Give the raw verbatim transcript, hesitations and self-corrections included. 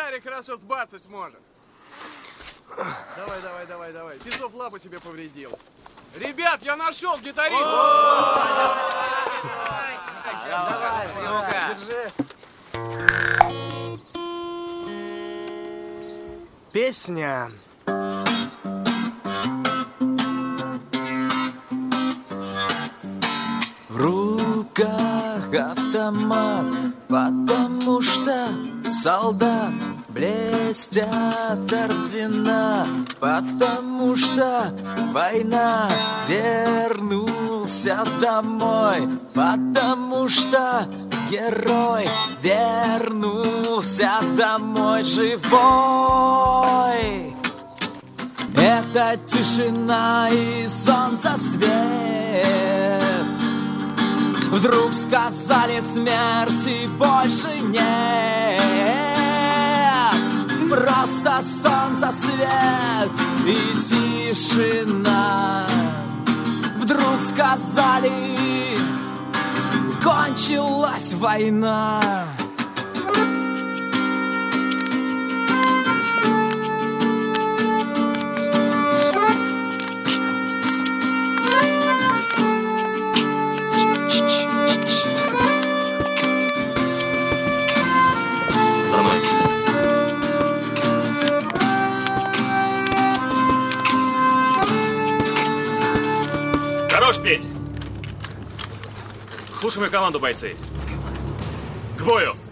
гитаре хорошо сбацать может. Давай, давай, давай, давай. Песов лапу себе повредил. Ребят, я нашел гитариста! Давай, ну-ка. Держи. Песня. В руках автомат, потому что солдат блестят ордена, потому что война. Вернулся домой, потому что герой вернулся домой живой. Это тишина и солнце свет. Вдруг сказали, смерти больше нет. Просто солнце свет и тишина. Вдруг сказали, кончилась война. Хорош петь! Слушай мою команду, бойцы! К бою!